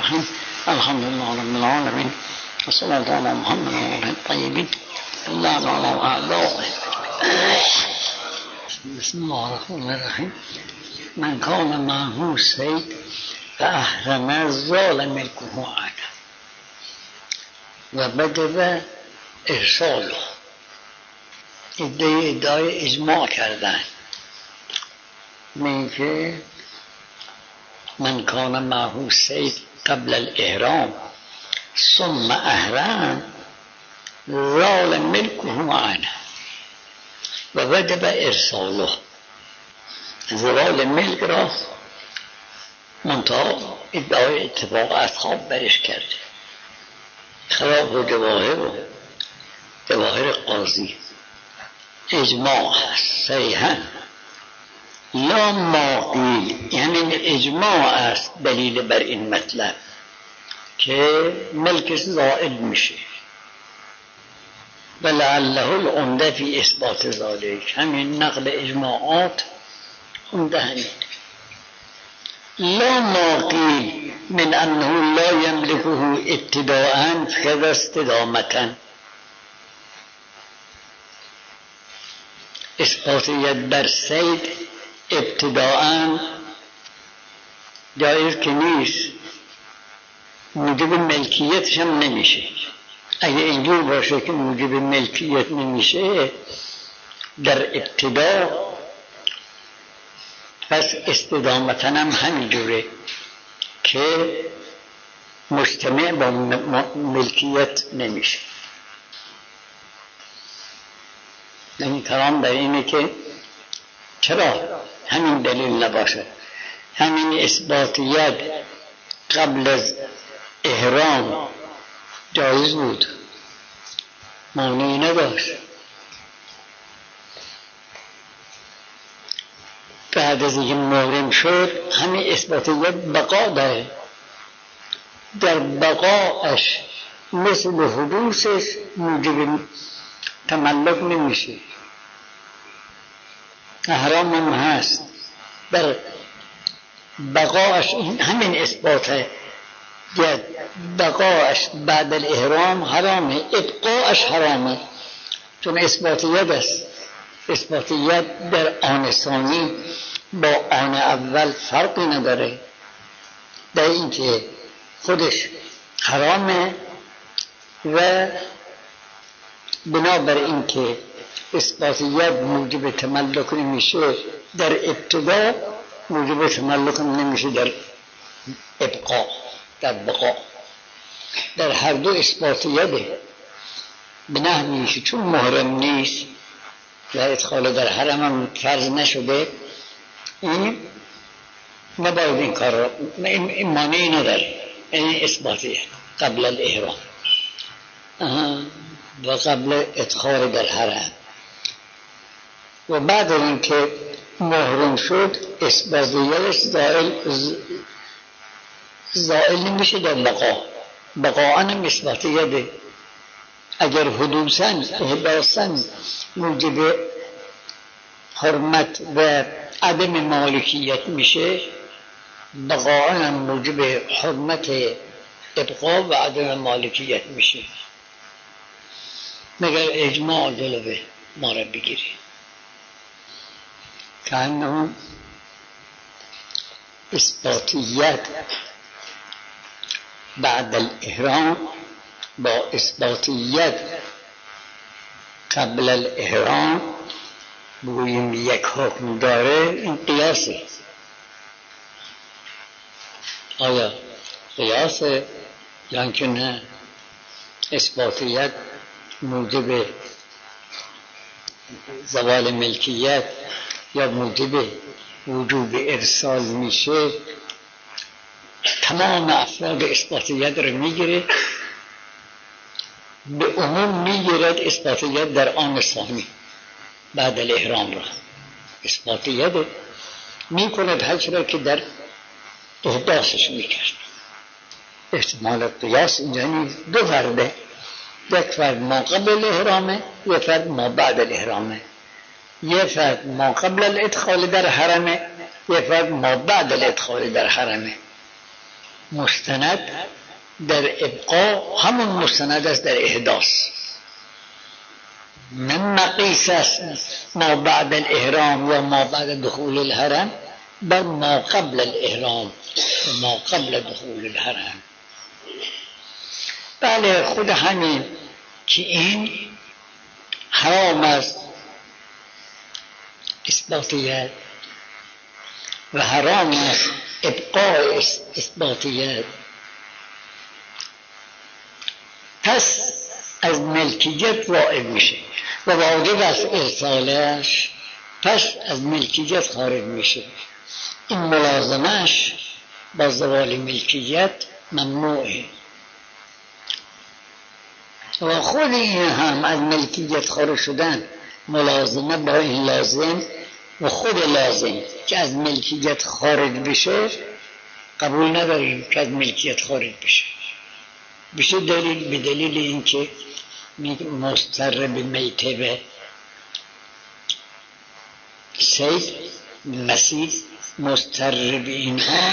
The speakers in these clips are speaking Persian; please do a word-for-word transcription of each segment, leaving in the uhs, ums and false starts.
الرحيم الحمد لله رب العالمين والصلاة على محمد وعلى الطيبين اللهم على أعدائه. بسم الله الرحمن الرحيم. من كان معه سيد فأحرم زال ملكه عنه و بدأ ارساله. ادعای ادعای اجماع کردن من که من کان معه سید قبل الاحرام ثم احرم زال ملکه عنه و وجب ارساله. زوال ملک را منتها ادعای اتفاق اصحاب برش کرده، خلاف و جواهر و جواهر قاضی اجماع هست صحیحا. لا ما قیل، یعنی اجماع است دلیل بر این مطلب که ملک زائل میشه. ولعله العمده فی اثبات ذلک، همین نقل اجماعات عمده همین. لا ما قیل من انه لا یملکه ابتداء فکذا استدامتا. اثبات ید بر سید ابتداء جایز که نیست، موجب ملکیتش هم نمیشه. اگه اینجور باشه که موجب ملکیت نمیشه در ابتدا، پس استدامتا هم همینجوره که مجتمع با ملکیت نمیشه. یعنی کلام در اینه که چرا همین دلیل نباشه، همین اثبات ید قبل از احرام جایز بود، مانعی نداشت. بعد از اینکه محرم شد همین اثبات ید بقا داره، در بقاش مثل حدوثش موجب تملک نمیشه. احرام هم هست، در بقاش همین اثباته. بقاش بعد الاحرام حرامه، ابقاش حرامه، چون اثبات ید است. اثبات ید در آن ثانی با آن اول فرقی نداره، در این که خودش حرامه و بنابر این که اثبات ید موجب تملک نمیشه در ابتدا، موجب تملک نمیشه در ابقا، در بقا. در هر دو اثبات یده به نحوی که چون محرم نیست و ادخال در حرم هم فرض نشده، این نباید این کار را، این مانعی نداره. این اثبات ید قبل الاحرام و قبل ادخال در حرم و بعد این که محرم شد اثبات یدش زائل زائل نمیشه در بقا. بقا هم اثبات یده. اگر حدوثاً احداثاً موجب حرمت و عدم مالکیت میشه، بقا هم موجب حرمت ابقا و عدم مالکیت میشه، مگر اجماع جلوه ما را بگیری. که انه اثباتیت بعد الاحرام با اثباتیت قبل الاحرام بگوییم یک حکم داره، این قیاسه. آیا قیاسه یا که نه؟ اثباتیت موجب زوال ملکیت یا موجب وجوب ارسال میشه، تمام افراد اثباتیت رو میگیره، به عموم میگیرد اثباتیت در آن ثانی بعد الاحرام را. اثباتیت میکند هرچی را که در احداثش میکرد. احتمال قیاس اینجا دو فرده، یک فرد ما قبل الاحرامه، یک فرد ما بعد الاحرامه. یک فرد ما قبل الادخال در حرمه، یک فرد ما بعد الادخال در حرمه. مستند در ابقا همون مستند است در احداث. من مقیس است ما بعد الاحرام یا ما بعد دخول الحرم بر ما قبل الاحرام و ما قبل دخول الحرم. بله خود همین که این حرام است اثباتیت و حرام است ابقاء اثباتیت، پس از ملکیت واقع میشه و واجب است ارسالش، پس از ملکیت خارج میشه. این ملازمش با زوال ملکیت ممنوعه و خود این هم از ملکیت خارج شدن ملازمه با این لازم و خود لازم که از ملکیت خارج بشه قبول نداریم که از ملکیت خارج بشه. بشه دلیل به دلیل اینکه مضطر به میته به سید مسید مضطر به اینها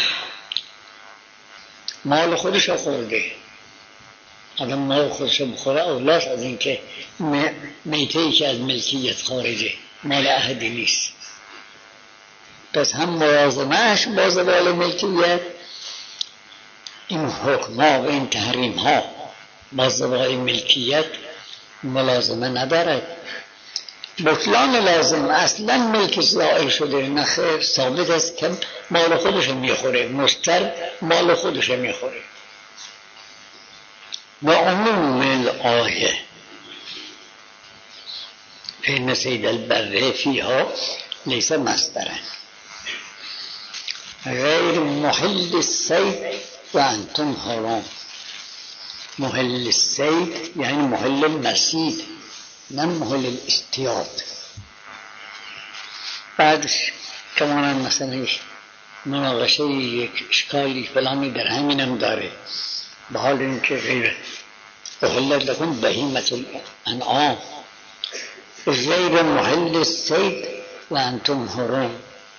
مال خودش رو خورده. آدم مال خودش رو بخوره اولاست از اینکه میتهی که از ملکیت خارجه مال احدی نیست. پس هم ملازمهش با زوال ملکیت، این حکم ها و این تحریم ها با زوال ملکیت ملازمه ندارد. بطلان لازم اصلا ملک زائل شده نخیر، ثابت است که مال خودش میخوره، مستر مال خودش میخوره. و عموم الآیه فإن صید البر فیها لیس مصدرا غیر محل الصید و انتم حرام. محل الصید یعنی محل المصید نه محل الاصطیاد. بعدش کمانا مثلا مناقشه یک اشکالی فلانی در همینم داره، به حال اینکه غیر احلت لکم بهیمة الانعام غیر محل الصید و انتم حرام.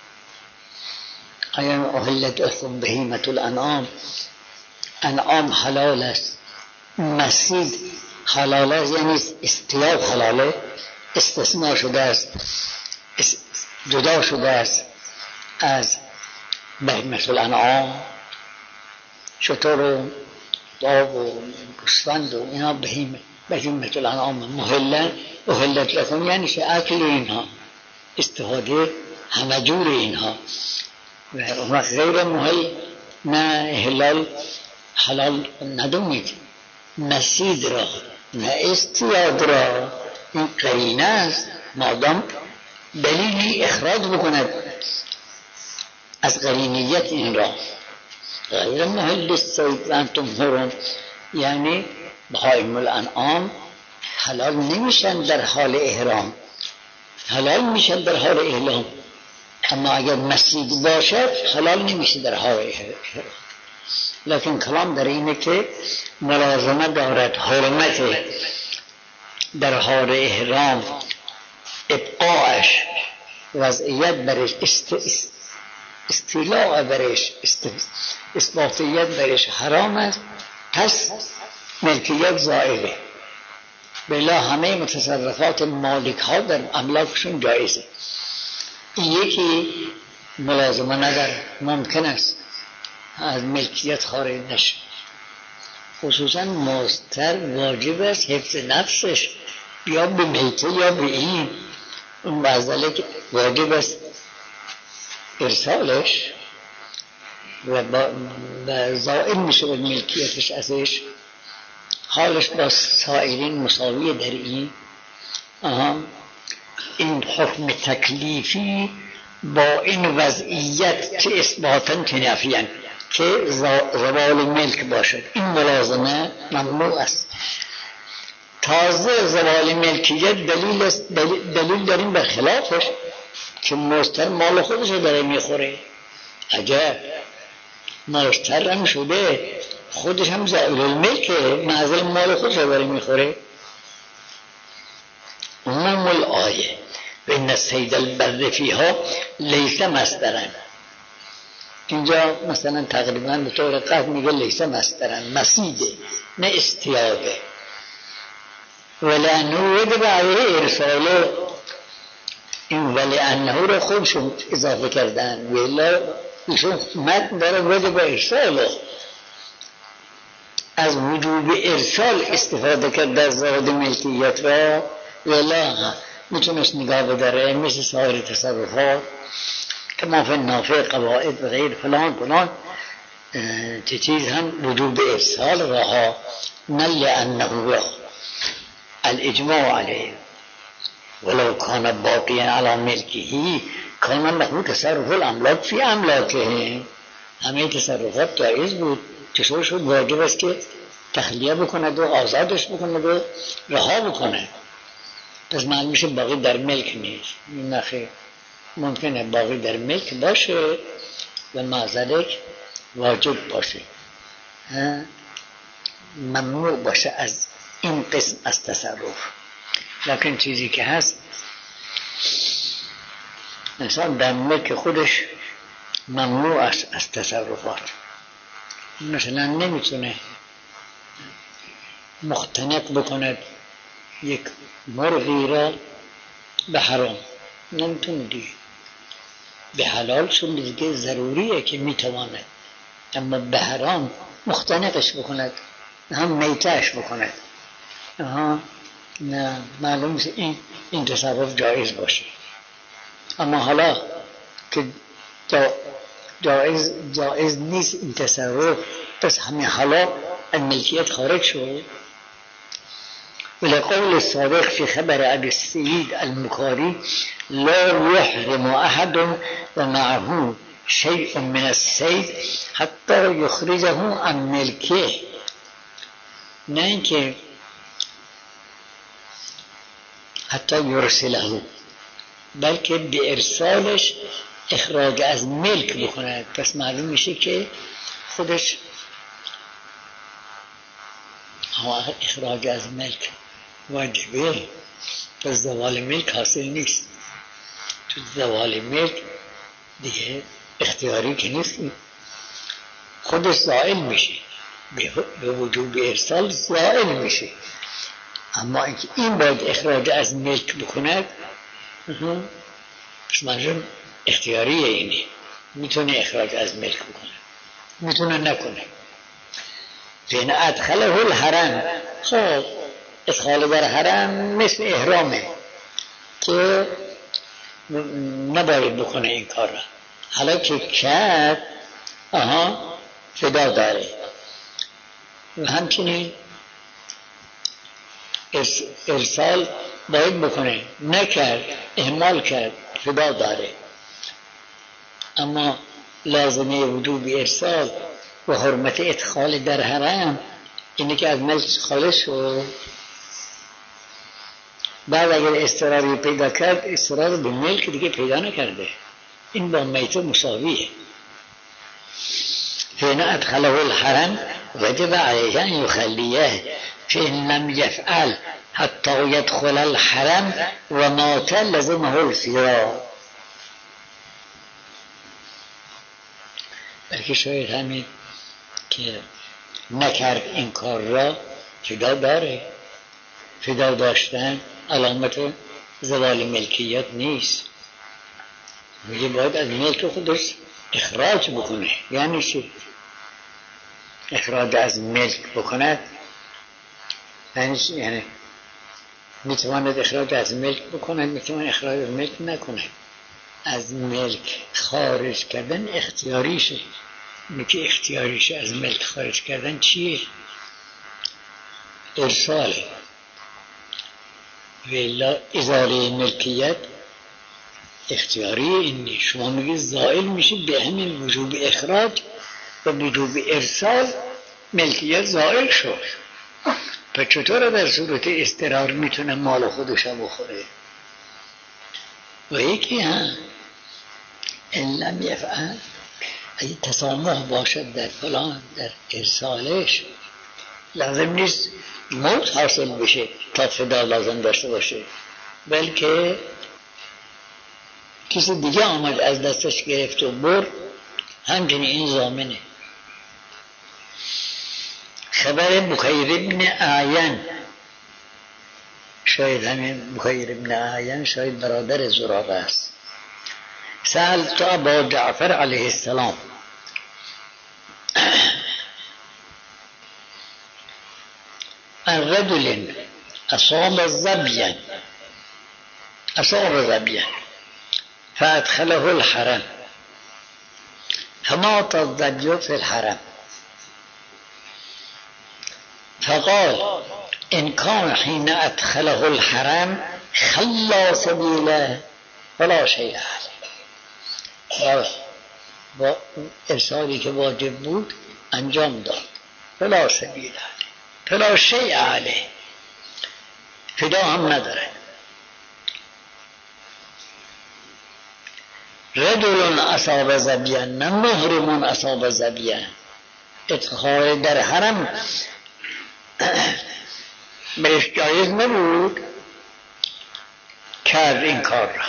آیا احلت لکم بهیمة الانعام، انعام حلال است، مصید حلال است، یعنی اصطیاد حلاله، استثناء شده است، جدا شده است از بهیمة الانعام. شتر و داب و گوسفند و اینا بهیمه بهیمة الانعام محلن احلت لکم یعنی که اکل اینها استفاده همه جور اینها و غیر محل نه حلال حلال ندونید. مسید را نه اصطیاد را این قرینه است، مادام دلیلی اخراج بکند از قرینیت این را. غیر محل الصید و انتم حرم یعنی بهائم الانعام حلال نمیشن در حال احرام، حلال میشن در حال احرام، اما اگر مسید باشد حلال نمیشه در حال احرام. لیکن کلام در اینه که ملازمه دارد، حرمت در حال احرام ابقاعش وضعیت برش است است استیلاء برش است اثباتیت برش حرام است، پس ملکیت زائله. بلا همه متصرفات مالک ها در املاکشون جایزه. این یکی ملازمه نداره، ممکن است از ملکیت خارج نشه. خصوصا مستر واجب است حفظ نفسش یا به میته یا به این، اون بعضله که واجب است ارسالش و زائل میشه و ملکیتش ازش، حالش با سائرین مساویه در این. آها این حکم تکلیفی با این وضعیت که اثباتاً که نفیاً که زوال ملک باشد این ملازمه ممنوع است. تازه زوال ملکیت دلیل است، دلیل داریم بر خلافش که مستر مال خودش رو داره میخوره. عجب، مستر هم شده خودش هم زائل الملکه، معزل مال خودش رو داره میخوره. عموم الآیه و ان صید البر فیها لیس مصدرا اینجا مثلا تقریبا به طور قطع میگه لیسه مصدرن، مسیده نه استیاده. ولانه وجب علیه ارساله، این ولانه رو خودشون اضافه کردن، ولی ایشون متن داره وجب ارساله، از وجوب ارسال استفاده کرد در زاد ملکیت را، ولی میتونست نگاه بداره مثل سایر تصرفات که ما فی نافع قواعد و غیر فلان فلان چه چیز هم وجوب ارسال رها، نه لانه را الاجماع علیه ولو کان باقیا علی ملکه کان له تصرف الاملاک فی املاکه. همه تصرفات جایز بود، چطور شد واجب است که تخلیه بکند و آزادش بکند و رها بکنه؟ پس معلوم میشه باقی در ملک نیست. نخیر، ممکنه باقی در ملک باشه و معذرک واجب باشه، ممنوع باشه از این قسم از تصرف. لکن چیزی که هست انسان در ملک خودش ممنوع است از تصرفات. مثلا نمیتونه مختنق بکند یک مرغی را به حرام، نمیتونه دیگه. به حلال چون دیگه ضروریه که میتواند، اما به حرام مختنقش بکند، هم میتهش بکند، ها نه معلوم این این تصرف جایز باشه. اما حالا که جایز جایز نیست این تصرف، پس همین حالا از ملکیت خارج شد. ولقول الصادق في خبر أبي السعيد المكاري لا يحرم أحد ومعه شيء من الصيد حتى يخرجه عن ملكه، نه اینکه حتی یرسله، بلکه به ارسالش اخراج از ملک بکند. پس معلوم میشه که خودش اخراج از ملک واجبه، پس زوال ملک حاصل نیست. تو زوال ملک دیگه اختیاری که نیست، خودش زائل میشه، به وجوب ارسال زائل میشه. اما اینکه این باید اخراج از ملک بکند، پس منظور اختیاریه، اینه میتونه اخراج از ملک بکنه، میتونه نکنه. فین ادخله الحرم، خب ادخال در حرم مثل احرامه که نباید بکنه این کار را. حالا که کرد آها فدا داره. و همچنین ارسال باید بکنه، نکرد اهمال کرد فدا داره. اما لازمه وجوب ارسال و حرمت ادخال در حرم اینه که از ملک خالص شد. بعد اگر اضطراری پیدا کرد، اضطرار به ملک دیگه پیدا نکرده، این با میته مساویه. فین ادخله الحرم وجب علیه ان یخلیه فین لم یفعل حتی یدخل الحرم و مات لزمه الفرار. بلکه شاید همین که نکرد این کار را فدا داره. فدا داشتن علامت زوال ملکیت نیست، میگه باید از ملک خودش اخراج بکنه. یعنی چی؟ اخراج از ملک بکند یعنی چی؟ یعنی میتواند اخراج از ملک بکند، میتواند اخراج از ملک نکند. از ملک خارج کردن اختیاریشه. میگه اختیاریشه از ملک خارج کردن چیه؟ ارساله. ولی ازاله ملکیت اختیاری اینی. شما میگه زائل میشه به همین وجوب اخراج و وجوب ارسال، ملکیت زائل شد. پس چطور در صورت اضطرار میتونه مال خودش بخوره؟ و یکی هم ان لم یفعل، اگه تسامح باشد در فلان در ارسالش، لازم نیست موت حاصل بشه تا فدا لازم داشته باشه، بلکه کسی دیگه آمد از دستش گرفت و برد، همچنین این ضامنه. خبر بخیر ابن اعین، شاید همین بخیر ابن اعین شاید برادر زراره است. سألت ابا جعفر علیه السلام عن رجل اصاب ظبیا اصاب ظبیا فادخله الحرم فمات الظبي في الحرم فقال إن كان حين أدخله الحرم خلى سبيله فلا شيء عليه. با ارسالی که واجب بود انجام داد. فلا سبیل علیه، فلا شیء علیه، فدا هم نداره. رجل اصاب ظبیا، نه محرم اصاب ظبیا. ادخال در حرم برش جایز نبود، کرد این کار را.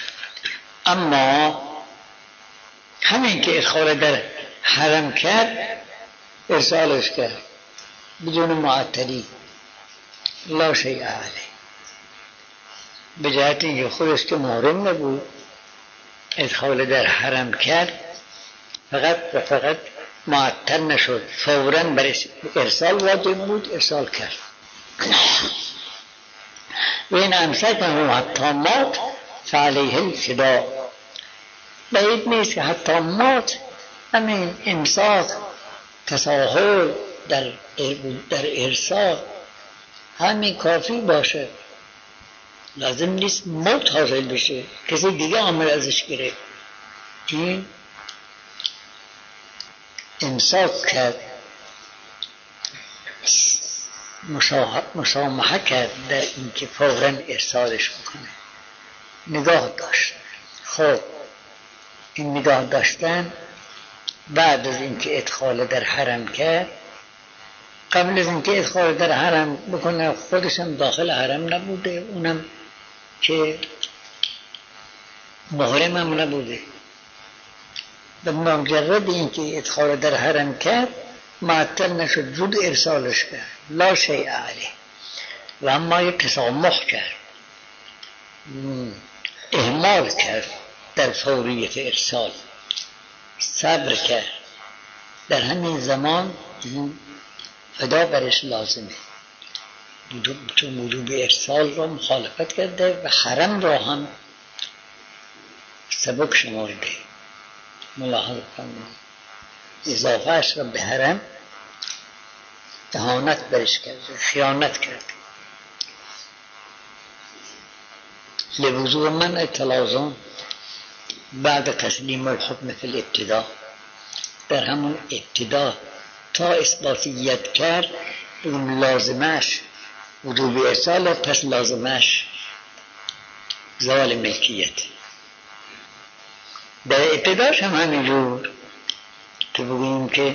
اما همین که ادخال در حرم کرد ارسالش کرد بدون معطلی، لا شیء علیه، به جهت اینکه خودش که محرم نبود ادخال در حرم کرد، فقط و فقط معطل نشد، فوراً برش ارسال واجب بود، ارسال کرد. و این امسکه حتی مات فعلیه الفدا. بعید نیست که حتی مات همین امساک تساهل در در ارسال همین کافی باشه، لازم نیست موت حاصل بشه، کسی دیگه عامل ازش گرفت. این امساک کرد، مسامحه کرد در اینکه فوراً ارسالش بکنه، نگاه داشت. خب این نگاه داشتن بعد از اینکه ادخال در حرم کرد، قبل از اینکه ادخال در حرم بکنه خودش هم داخل حرم نبوده، اونم که محرم هم نبوده، به مجرد اینکه ادخال در حرم کرد معطل نشد، زود ارسالش کرد، لا شیء علیه. و اما یک تسامح کرد، اهمال کرد در فوریت ارسال، صبر کرد. در همین زمان فدا برش لازمه، تو وجوب ارسال را مخالفت کرده و حرم را هم سبک شمارده. ملاحظه فرمایید، اضافه اش را به حرم اهانت برش کرده، خیانت کرده. لوضوع منع التلازم بعد تسلیم الحکم فی الابتدا، در همون ابتدا تا اثباتیت کرد اون لازمش وجوب ارسال، پس لازمش زوال ملکیت. در ابتداش هم همینجور که بگوییم که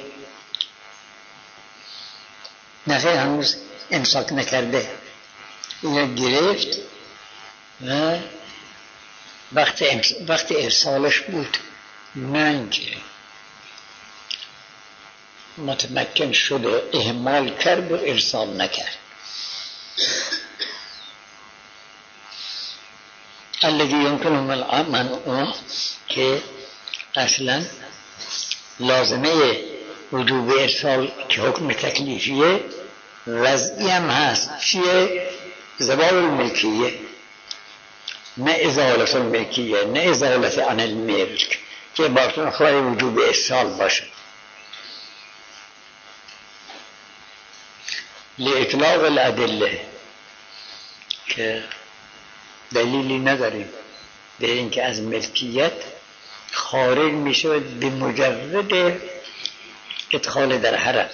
نخیر هنوز امساک نکرده، اینو گرفت و وقت, وقت ارسالش بود، نه اینکه متمکن شد و اهمال کرد و ارسال نکرد. الذي يمكن منعه، که اصلا لازمه وجوب ارسال که حکم تکلیفیه وضعی هم هست، چیه؟ زوال الملکیه، نه ازالت الملکیه، نه ازالت عن الملک، که باطن خواهی وجوب ارسال باشه. لإطلاق الادله، که دلیلی نداریم به اینکه از ملکیت خارج میشه به مجرد ادخال در حرم.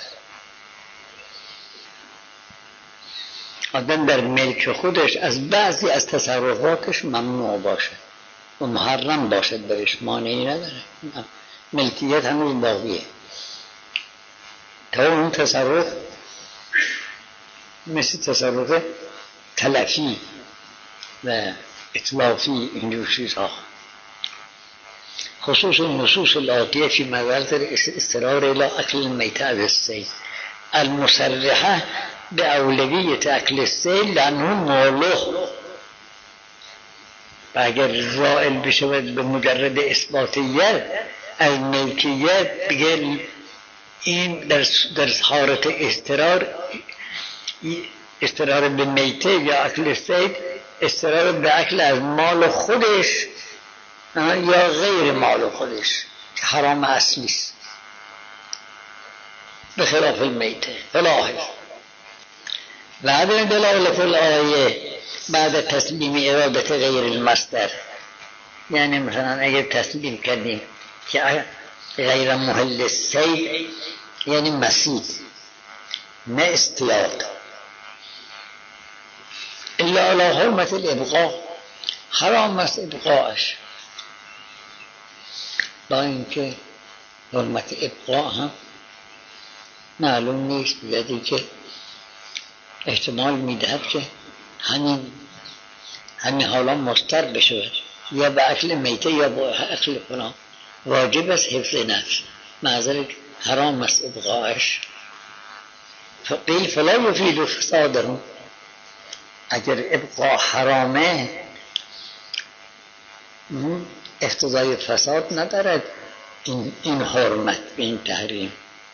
آدم در ملک خودش از بعضی از تصرفاتش ممنوع باشه و محرم باشه، برش مانعی نداره، ملکیت هنوز باقیه. تا اون تصرف مثل تصرف تلفی و اطلافی اینجور چیزها. خصوص النصوص الآتية في مبارة الاضطرار إلى أكل الميتة أو الصيد المصرحة بأولوية أكل الصيد لأنه مولوخ. اگر زائل بشود به مجرد اثباتیت از ملکیت، دیگه این در در حالت اضطرار اضطرار به میته یا اکل صید، اضطرار به اکل از مال خودش یا غیر مال خودش که حرام اصلی است به خلاف المیته. فلاحظ و عدم دلالت الآیه بعد تسلیم ارادت غیر المصدر، یعنی مثلا اگر تسلیم کردیم که غیر محل الصید یعنی مسیح نه استیاد، الا علی حرمت الابقاء، حرام است ابقاءش، با اینکه حرمت ابقاء هم معلوم نیست، بیادی که احتمال میدهد که همین همین حالا مضطر بشود یا به اکل میته یا به اکل فلان، واجب است حفظ نفس، معذرت حرام است ابقاءش. فقیل فلا یفید فساده، اگر ابقاء حرامه اقتضای فساد ندارد این, این حرمت به این تحریم،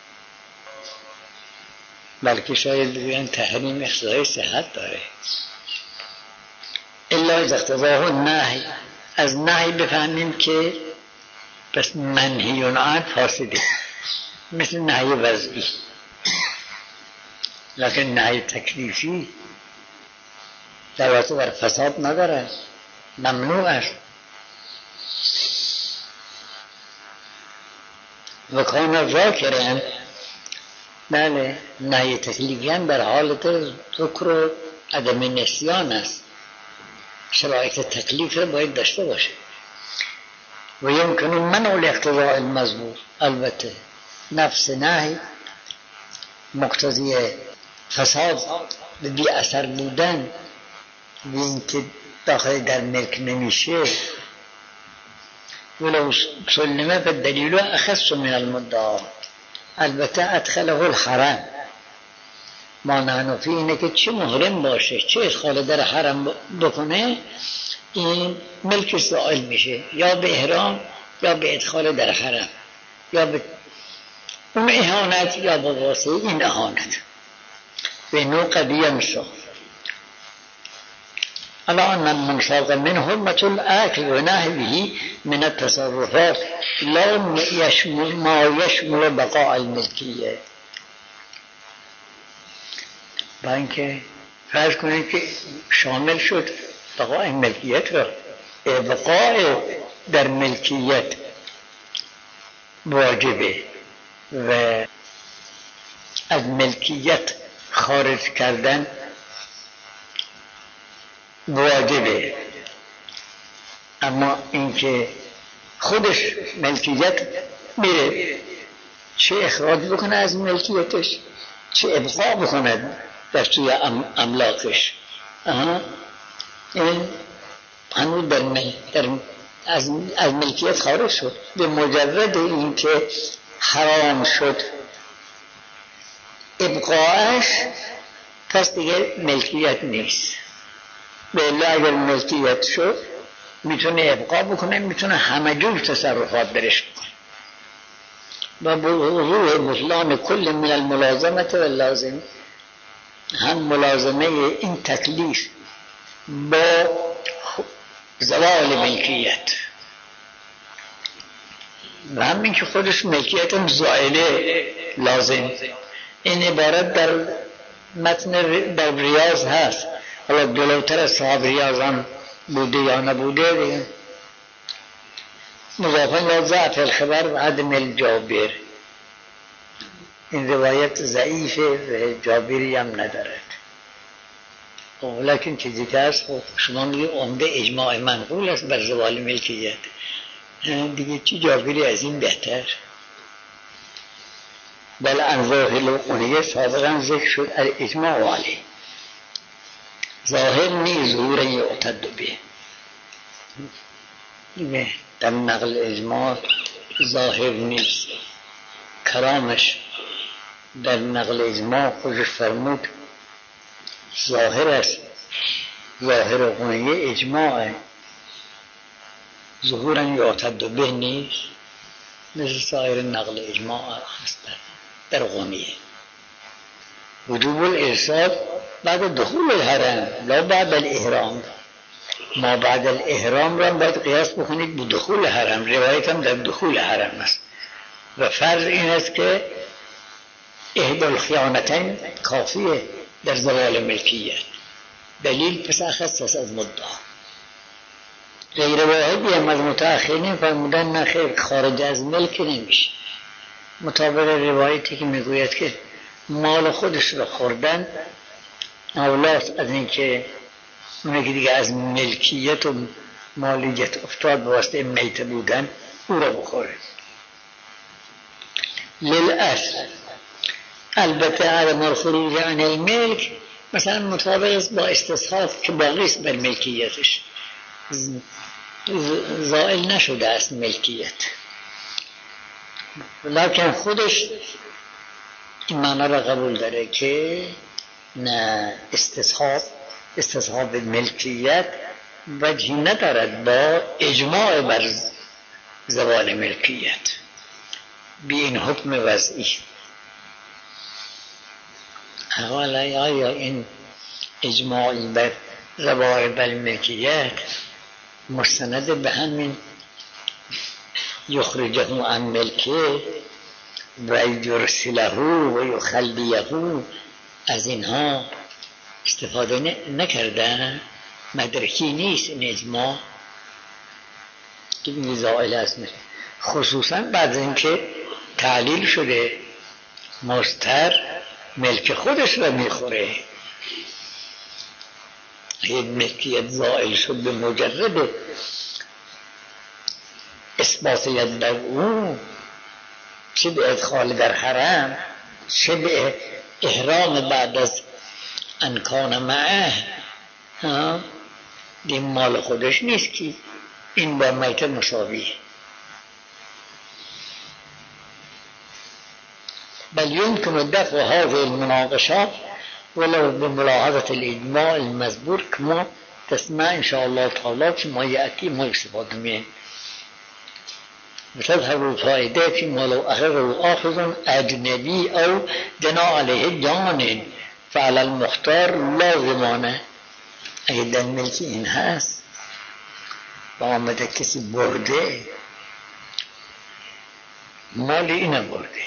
بلکه شاید بگویند تحریم اقتضای صحت داره. الا از اقتضاه نهی، از نهی بفهمیم که پس منهی عنه فاسده، مثل نهی وضعی، لیکن نهی تکلیفی دعوت بر فساد نداره، ممنوع است. و کان ذاکرن، بله نهی تکلیفی هم در حالت ذکر و عدم نسیان است، شرایط تکلیف را باید داشته باشه. و یمکن منع الاقتضاء المذکور، البته نفس نهی مقتضی فساد و بی اثر بودن و اینکه داخل در ملک نمیشه، ولو سلمه فالدلیل اخص من المدعا، البته ادخله الحرم، ما نحن فی اینه که چه محرم باشه چه ادخال در حرم بکنه این ملک زائل میشه، یا به احرام یا به ادخال در حرم، یا به اون اهانت یا به واسطه این اهانت به نوع قضیه میشه. الان المنشاق من حرمت الاکل و نحوه من التصرفات لا یشمل ما یشمل بقاء الملکیه. با اینکه فرض کنید که شامل شد بقاء ملکیت را، بقاء در ملکیت واجبه و از ملکیت خارج کردن واجبه، اما اینکه خودش ملکیت میره چه اخراج بکنه از ملکیتش چه ابقا بکنه در توی املاکش، این هنوز در, مل... در از... از ملکیت خارج شد. به مجرد اینکه حرام شد ابقاش پس دیگه ملکیت نیست. بله اگر ملکیت شد میتونه ابقا بکنه، میتونه همه جور تصرفات برش بکنه و بروح بطلان کل من الملازمت و لازم، هم ملازمه این تکلیف با زوال ملکیت و همین که خودش ملکیت هم زائله لازم. این عبارت در متن در ریاض هست، حالا جلوتر از صاحب ریاض هم بوده یا نبوده دیگه. مضافا یا ضعف الخبر و عدم الجابر، این روایت ضعیفه و جابری هم ندارد. لیکن چیزی که هست شما میگه عمده اجماع منقول است بر زوال ملکیت، دیگه چی جابری از این بهتر. بل انظاهر القنیه سابقا ذکر شد اجماع علیه، ظاهر نیز ظهور یعتد به. دیگه در نقل اجماع ظاهر نیست. کرامش در نقل اجماع خودش فرمود ظاهر است، ظاهر قونیه اجماعه، ظهورا یعتد به نیست، مثل سایر نقل اجماع هست در قونیه. وجوب الارسال بعد دخول الحرم لا بعد الاحرام. ما بعد الاحرام را باید قیاس بکنید به دخول حرم. روایت هم در دخول حرم است و فرض این است که احدى الخیانتین کافیه در زوال ملکیت. دلیل پس اخص است از مدعا. غیر واحدی هم از متأخرین فرمودن نه خیر، خارج از ملک نمیشه. مطابق روایتی که میگوید که مال خودش را خوردن اولاست از اینکه اونه که دیگه از ملکیت و مالیت افتاد به واسطه میت بودن او را بخوره. للأصل البته عدم الخروج عن الملک مثلا مطابق با استصحاف که باقی است بر ملکیتش، زائل نشده است ملکیت، لکن خودش این معنی را قبول داره که نه استصحاب استصحاب ملکیت وجهی ندارد با اجماع بر زوال ملکیت بی این حکم وضعی. حالا آیا این اجماعی بر زوال بر ملکیت مستند به همین یخرجه عن ملکه و یرسله و یخلیه از اینها استفاده نکردن؟ مدرکی نیست این اجماع که این زائل است، خصوصا بعد اینکه تعلیل شده مستر ملک خودش را میخوره. این ملکیت زائل شد به مجرد اثبات ید بر او، چه به ادخال در حرم چه به احرام بعد از انکان معه، این مال خودش نیست که این با میت مساویه. بل يمكن دفع هذه المناقشات ولو بملاحظة الإجماع المذكور كما تسمع إن شاء الله تعالى فيما يأتي ما يستفاد منه وتظهر الفائدة فيما لو أخذه آخذ أجنبي أو جنى عليه جان فعلى المختار لازمانه. اگه در ملکی این هست با آمده کسی برده مال این برده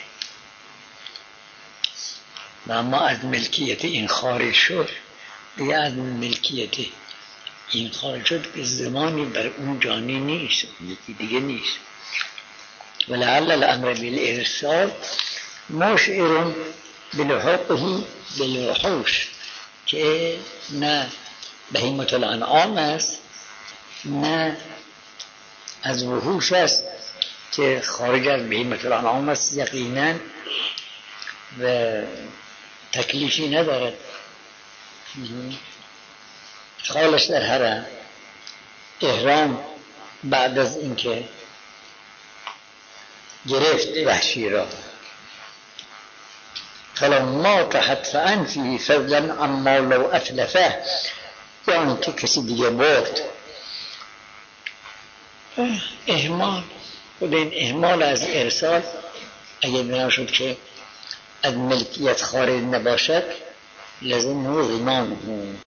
و اما از ملکیت این خارج شد، دیگه از ملکیت این خارج شد که زمانی بر اون جانی نیست، یکی دیگه نیست. ولعل الامر بالارسال مشعر بلحقه بالوحوش که نه بهیمة الانعام است نه از وحوش است که خارج از بهیمة الانعام است یقینا و تکلیفی ندارد. خالش در حرم احرام بعد از اینکه گرفت وحشی را فلما تحت فانفی فضلا عما لو اتلفه، یعنی که کسی دیگه برد اهمال خود این اهمال از ارسال اگه بنا شد که از ملکیت خارج نباشد لازم هو ضمانه.